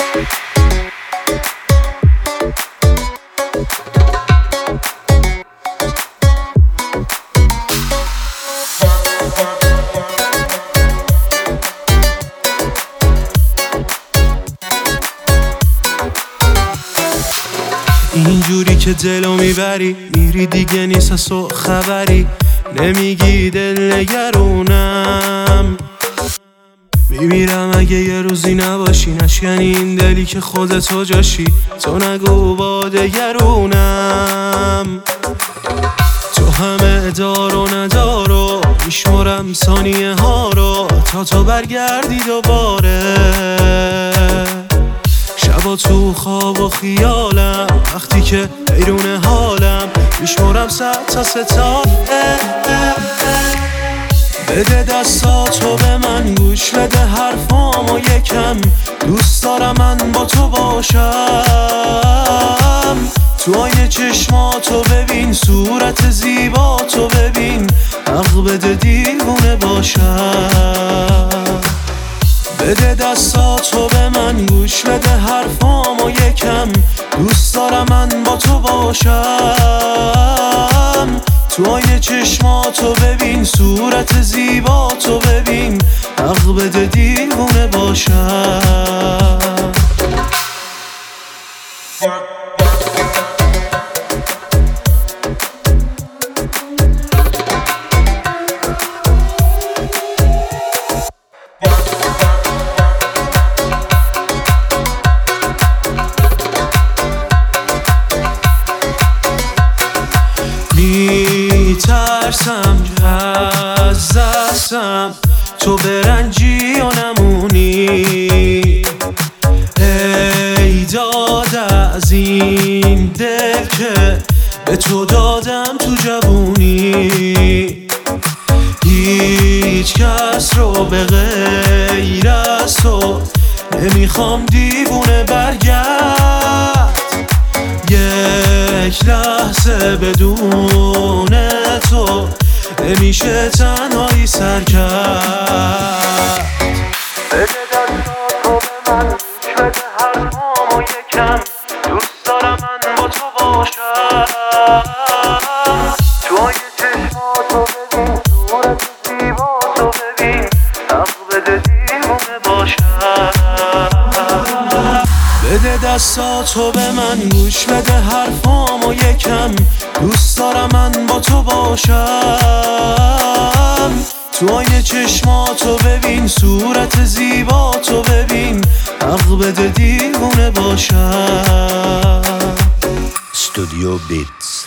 اینجوری که دلو میبری میری دیگه نیست از تو خبری، نمیگی دل نگرونم. میمیرم اگه یه روزی نباشی، نشکنی این دلی که خودتو جاشی. تو نگو با دگرونم، تو همه دار و ندارو میشمرم ثانیه ها رو تا تو برگردی دوباره. شبا تو خواب و خیالم، وقتی که بیرون حالم میشمرم صد تا ستاره. بده دستاتو به من، گوش بده حرفامو یکم. دوست دارم من با تو باشم. تو آینه چشماتو ببین، صورت زیباتو ببین. حق بده دیوونه باشم. بده دستاتو به من، گوش بده حرفامو یکم. دوست دارم من با تو باشم. تو آینه چشماتو ببین، صورت زیباتو ببین. حق بده دیوونه باشم. میترسم از دستم تو برنجی و نمونی. ای داد از این دل که به تو دادم تو جوونی. هیچ کس رو به غیر از تو نمیخوام دیوونه برگرد. یک لحظه بدون تو نمیشه تنهایی سر کرد. بده دستاتو به من، گوش بده حرفامو یکم. دوست دارم من با تو باشم. تو آینه چشماتو ببین، صورت زیباتو ببین. حق بده دیوونه باشم. بده دستاتو به من، گوش بده حرفامو یکم. دوست دارم من با تو باشم. تو آینه چشماتو ببین، صورت زیباتو ببین. حق بده دیوونه باشم. استودیو بیتس.